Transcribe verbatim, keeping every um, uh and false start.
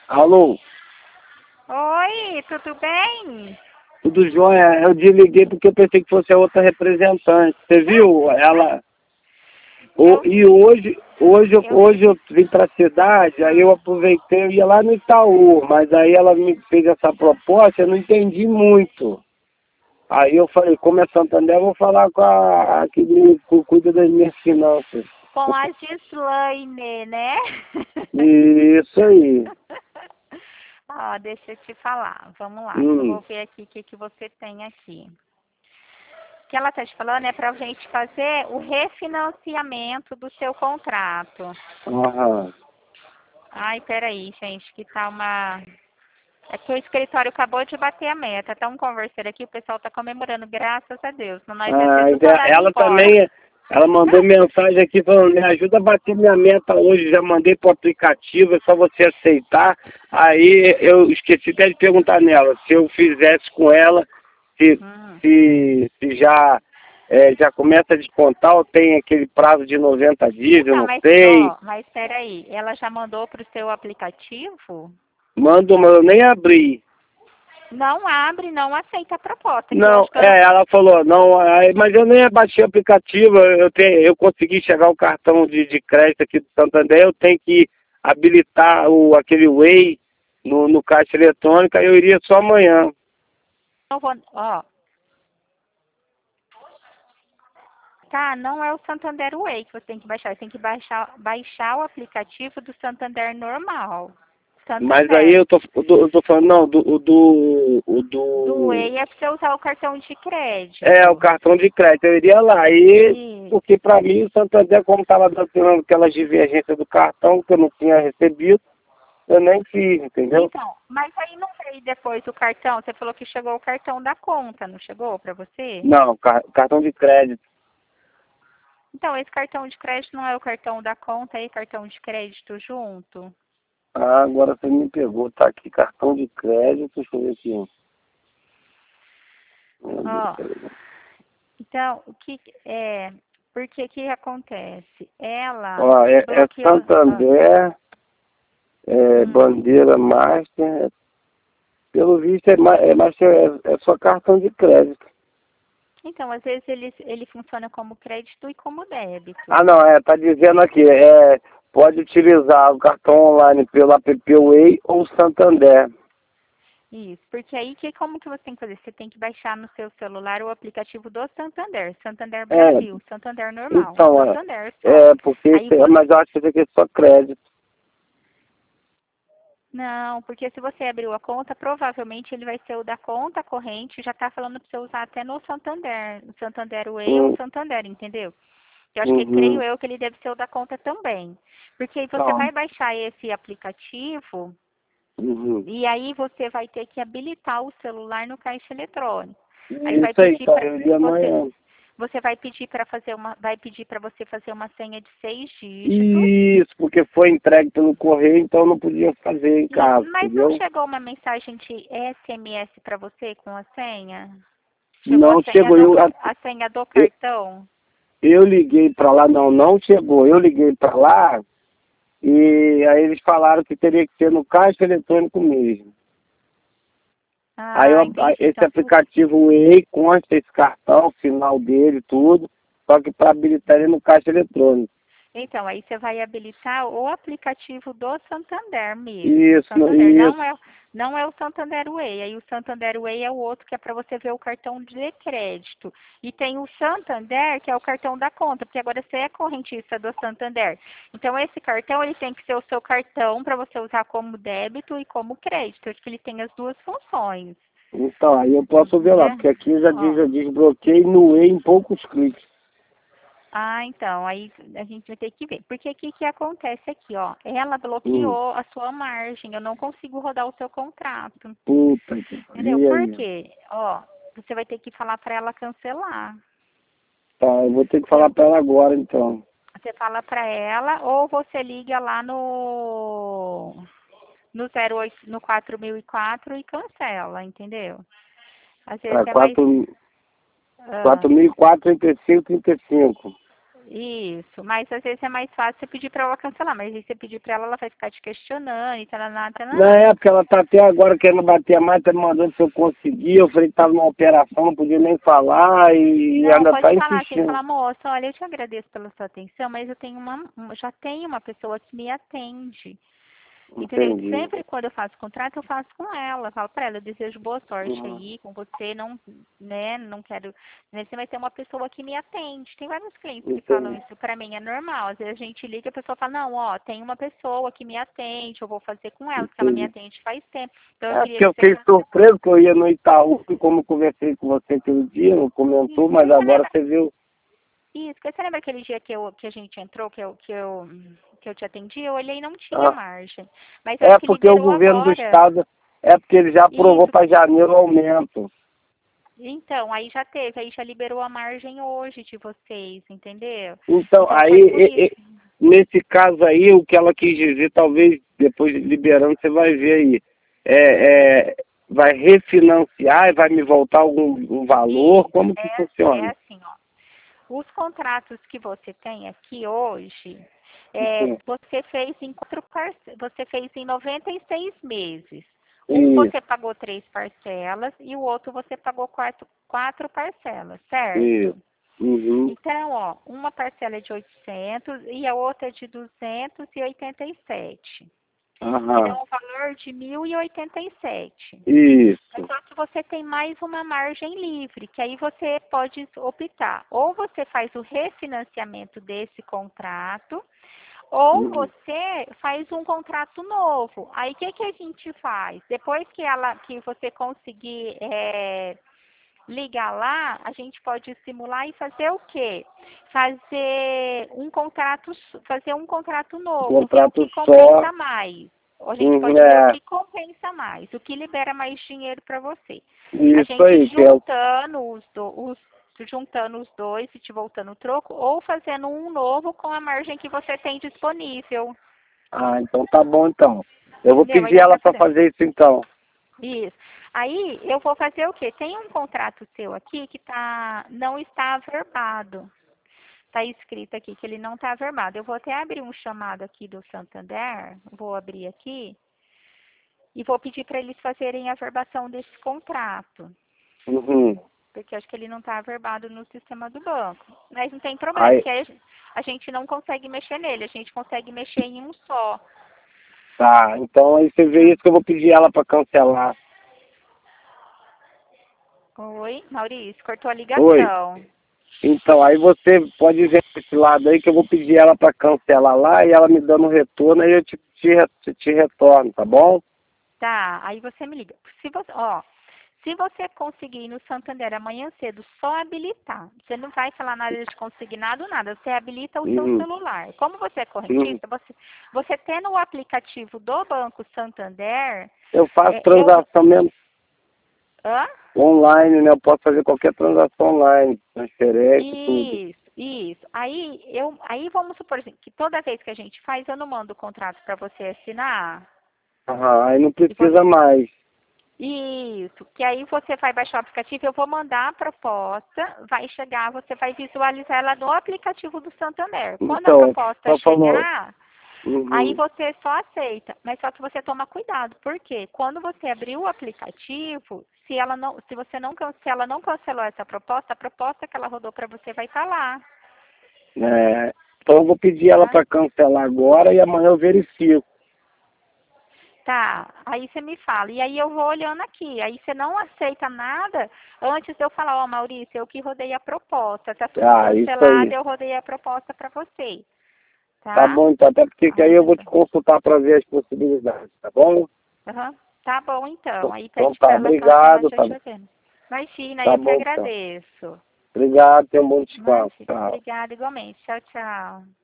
Alô, Oi, tudo bem? tudo jóia? Eu desliguei porque eu pensei que fosse a outra representante. Você viu? Ela. O, Eu e vi, hoje, hoje, eu- eu hoje vi. eu vim para a cidade, aí eu aproveitei, eu ia lá no Itaú, mas aí ela me fez essa proposta, eu não entendi muito. Aí eu falei, como é Santander, eu vou falar com a, a que me cu- cuida das minhas finanças. Com a Gislaine, né? Isso aí. Ó, deixa eu te falar. Vamos lá, que eu Hum. vou ver aqui o que, que você tem aqui. O que ela tá te falando é pra gente fazer o refinanciamento do seu contrato. Aham. Ai, peraí, gente, que tá uma... É que o escritório acabou de bater a meta. Tá um converseiro aqui, o pessoal tá comemorando, graças a Deus. Não nós ia ser Ah, tudo então mandado ela embora. também, ela mandou mensagem aqui falando, me ajuda a bater minha meta hoje, já mandei pro aplicativo, é só você aceitar. Aí eu esqueci até de perguntar nela, se eu fizesse com ela, se, Hum. se, se já, é, já começa a descontar ou tem aquele prazo de noventa dias, eu Então, não mas, sei. ó, mas peraí, ela já mandou pro seu aplicativo? Mando, mas eu nem abri. Não abre, não aceita a proposta, que eu Não, acho que eu não... é, ela falou, não, aí, mas eu nem baixei o aplicativo, eu, tenho, eu consegui chegar ao cartão de, de crédito aqui do Santander, eu tenho que habilitar o, aquele Way no, no caixa eletrônico, aí eu iria só amanhã. não vou, ó, tá, não é o Santander Way que você tem que baixar, você tem que baixar, baixar o aplicativo do Santander normal. Mas aí Santander. eu tô, eu tô eu tô falando, não, do, o do, o Do do, Way é pra você usar o cartão de é, o crédito. cartão de crédito, eu iria lá, aí, E, porque pra mim o Santander, como estava dando aquelas divergências do cartão que eu não tinha recebido, eu nem fiz, entendeu? então, mas aí não veio depois o cartão, você falou que chegou o cartão da conta, não chegou pra você? Não, car- cartão de crédito. Então, esse cartão de crédito não é o cartão da conta aí, cartão de crédito junto? Ah, agora você me pegou. Tá aqui, cartão de crédito. Deixa eu ver aqui. Meu Deus, Ó, peraí. então, o que é, porque que acontece? Ela Ó, é, é bloqueou, ah, Santander, é hum. Bandeira Master. é- Pelo visto, é, ma- é, Master, é, é só cartão de crédito. Então, às vezes ele, ele funciona como crédito e como débito. Ah, não, é, tá dizendo aqui, é, pode utilizar o cartão online pelo app Way ou Santander. Isso, porque aí que como que você tem que fazer? Você tem que baixar no seu celular o aplicativo do Santander, Santander É, Brasil, Santander normal, então, é, Santander só. é porque, Aí esse é- você mas eu acho que esse aqui é só crédito. não, porque se você abriu a conta, provavelmente ele vai ser o da conta corrente, já está falando para você usar até no Santander, no Santander Way ou Hum, Santander, entendeu? Eu acho que, creio uhum. eu, que ele deve ser o da conta também. Porque aí você Não, vai baixar esse aplicativo uhum. e aí você vai ter que habilitar o celular no caixa eletrônico. Aí vai Isso aí, pedir então, para eu iria você, amanhã. você vai pedir para fazer uma, vai pedir para você fazer uma senha de seis dígitos. Isso, porque foi entregue pelo correio, então não podia fazer em Isso, casa, mas não entendeu? chegou uma mensagem de S M S para você com a senha? Chegou a Não senha chegou, do, eu, ca- a senha do eu, cartão? eu liguei para lá, não, não chegou. Eu liguei para lá e aí eles falaram que teria que ser no caixa eletrônico mesmo. Aí eu, Ah, aí entendi. esse Então, aplicativo Way consta esse cartão, o final dele, tudo, só que para habilitar ele no caixa eletrônico. então, aí você vai habilitar o aplicativo do Santander mesmo. Isso, no- Santander não é, isso. não é o Santander Way. Aí o Santander Way é o outro que é para você ver o cartão de crédito. E tem o Santander, que é o cartão da conta, porque agora você é correntista do Santander. Então, esse cartão ele tem que ser o seu cartão para você usar como débito e como crédito. Acho que ele tem as duas funções. Então, aí eu posso ver lá, Né? porque aqui já diz, Ó. já diz bloqueio no Way em poucos cliques. Ah, então, aí a gente vai ter que ver. Porque o que, que acontece aqui, ó? Ela Hum. bloqueou a sua margem, eu não consigo rodar o seu contrato. Puta que Entendeu? pariu, Por aí. quê? Ó, você vai ter que falar para ela cancelar. Tá, eu vou ter que falar Entendeu? pra ela agora, então. Você fala para ela ou você liga lá no no zero oito, no quatro mil e quatro e cancela, entendeu? Às vezes Tá, é mais quatro, ah, quatro mil e quatro, trinta e cinco, trinta e cinco. Isso, mas às vezes é mais fácil você pedir para ela cancelar, mas aí você pedir para ela, ela vai ficar te questionando e tal, tal, Na época ela tá até agora querendo bater a mais, tá me mandando se eu conseguir. Eu falei que tava numa operação, não podia nem falar e Não, ainda pode tá falar assim, insistindo. fala, moça, olha, eu te agradeço pela sua atenção, mas eu tenho uma, uma- já tenho uma pessoa que me atende. Entendeu? Entendi. Sempre quando eu faço contrato, eu faço com ela. Eu falo para ela, eu desejo boa sorte Uhum. aí com você, não, né, não quero, né, você vai ter uma pessoa que me atende. Tem vários clientes que falam Entendi. isso para mim, é normal. Às vezes a gente liga e a pessoa fala, não, ó, tem uma pessoa que me atende, eu vou fazer com ela, porque ela me Entendi. atende faz tempo. Então eu É queria porque eu que você fiquei já... surpreso que eu ia no Itaú, e como eu conversei com você aquele dia, não comentou, Isso, mas você agora lembra? você viu. Isso, porque você lembra aquele dia que, eu, que a gente entrou, que eu, que eu, que eu te atendi? Eu olhei e não tinha Ah, margem. Mas é acho que porque o liberou governo do agora. estado, é porque ele já aprovou Isso. para janeiro o aumento. Então, aí já teve, aí já liberou a margem hoje de vocês, entendeu? Então, Então aí, foi por e- isso. e- nesse caso aí, o que ela quis dizer, talvez depois liberando, você vai ver aí. É, é, vai refinanciar e vai me voltar algum um valor? E Como que é, é funciona? assim, ó. Os contratos que você tem aqui hoje, é, Sim. você fez em quatro parce- você fez em noventa e seis meses. Um Isso, você pagou três parcelas e o outro você pagou quatro, quatro parcelas, certo? isso. Uhum. Então, ó, uma parcela é de oitocentos e a outra é de duzentos e oitenta e sete, que dá Aham. um valor de mil e oitenta e sete. Mas Isso. só que você tem mais uma margem livre, que aí você pode optar. Ou você faz o refinanciamento desse contrato, ou Uhum. você faz um contrato novo. Aí o que, que a gente faz? Depois que ela, que você conseguir é, ligar lá, a gente pode simular e fazer o quê? Fazer um contrato, fazer um contrato novo, ver o Contrato que só. compensa mais. A gente Uhum, pode ver o é. que compensa mais, o que libera mais dinheiro para você. A Isso gente aí, que é o. juntando os, do, os juntando os dois e te voltando o troco, ou fazendo um novo com a margem que você tem disponível. Ah, então tá bom então. Eu vou Entendeu? Aí pedir dá ela para para fazer. fazer isso então. Isso. Aí eu vou fazer o quê? Tem um contrato seu aqui que tá, não está averbado. Está escrito aqui que ele não está averbado. Eu vou até abrir um chamado aqui do Santander. Vou abrir aqui. E vou pedir para eles fazerem a averbação desse contrato. Uhum. Porque acho que ele não está averbado no sistema do banco. Mas não tem problema, Aí, porque aí a gente não consegue mexer nele. A gente consegue mexer em um só. tá, então aí você vê Tá? isso que eu vou pedir ela para cancelar. Oi, Maurício, cortou a Oi. ligação. Então, aí você pode ver esse lado aí que eu vou pedir ela para cancelar lá e ela me dando um retorno, aí eu te, te, te, te retorno, tá bom? Tá, aí você me liga. Se você, ó, se você conseguir ir no Santander amanhã cedo, só habilitar. Você não vai falar nada de consignado, nada. Você habilita o seu Uhum. celular. Como você é Uhum. correntista, você, você tendo o aplicativo do Banco Santander, Eu faço é, eu... transação mesmo Hã? online, né? Eu posso fazer qualquer transação online, transferência, tudo. Isso, isso. Aí, eu, aí vamos supor assim, que toda vez que a gente faz, eu não mando o contrato para você assinar. Aham, aí não E você, precisa mais. isso, que aí você vai baixar o aplicativo, eu vou mandar a proposta, vai chegar, você vai visualizar ela no aplicativo do Santander. Quando a Então, proposta só falou. chegar, aí Uhum. você só aceita, mas só que você toma cuidado, porque quando você abrir o aplicativo, se ela não, se você não, can- se ela não cancelou essa proposta, a proposta que ela rodou para você vai estar lá, É, então eu vou pedir ela tá? para cancelar agora e amanhã eu verifico. Tá, aí você me fala. E aí eu vou olhando aqui. Aí você não aceita nada antes de eu falar, ó, Maurício, eu que rodei a proposta. Tá tudo Ah, isso cancelado, aí. eu rodei a proposta para você. Tá Tá? bom, então, até porque que aí Aí eu vou te você... consultar para ver as possibilidades, tá bom? Uhum. Tá bom, então. Então Aí então pede tá, para ela cancelar, obrigado, já tá, te vendo. Imagina, tá eu que bom então. agradeço. Obrigado, tenha um bom descanso, Imagina. tchau. Obrigada igualmente. Tchau, tchau.